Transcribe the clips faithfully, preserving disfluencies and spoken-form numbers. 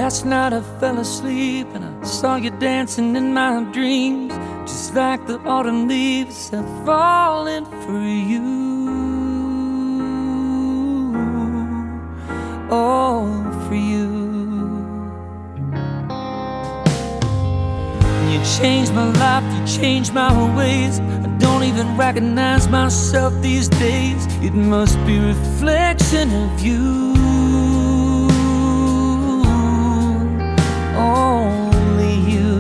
Last night I fell asleep and I saw you dancing in my dreams, just like the autumn leaves have fallen for you. Oh, for you. You changed my life, you changed my ways. I don't even recognize myself these days. It must be a reflection of you. Only you.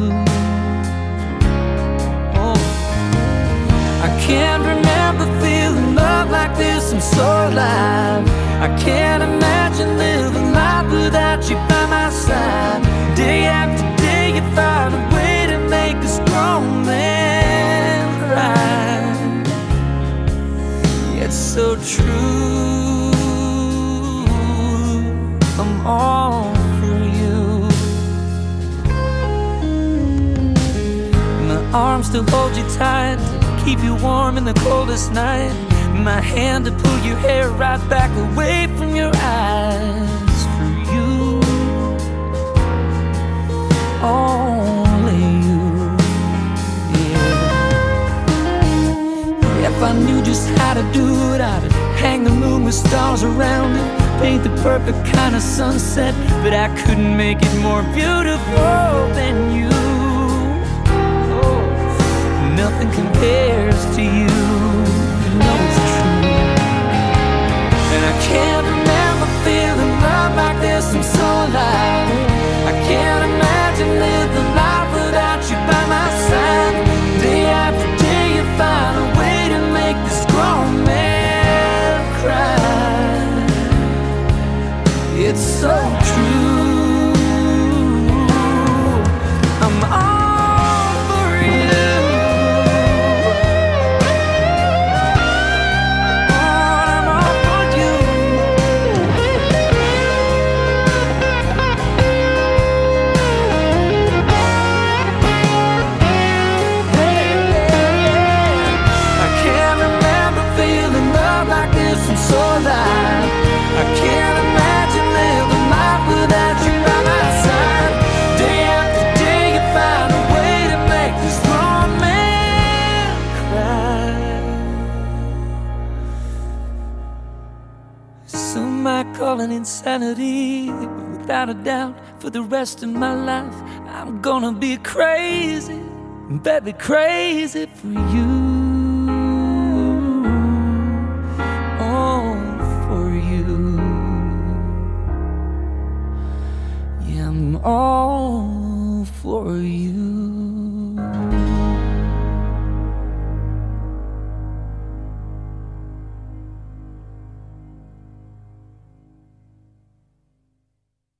Oh, I can't remember feeling love like this. I'm so alive. I can't imagine living life without you by my side. Day after day you find a way to make this grown man cry. It's so true. I'm all for you. My arms to hold you tight, to keep you warm in the coldest night. My hand to pull your hair right back away from your eyes. For you, only you, yeah. If I knew just how to do it, I'd hang the moon with stars around it, paint the perfect kind of sunset, but I couldn't make it more beautiful than you. Oh, nothing compares to you. You know it's true. And I can't remember feeling love like this. I'm so alive. I can't imagine living life without you by my side. Day after day you find a way to make this grown man cry. It's so true. I'm all for you. I'm so alive. I can't imagine living life without you by my side. Day after day you find a way to make this grown man cry. Some might call it insanity, but without a doubt, for the rest of my life I'm gonna be crazy, baby, crazy for you.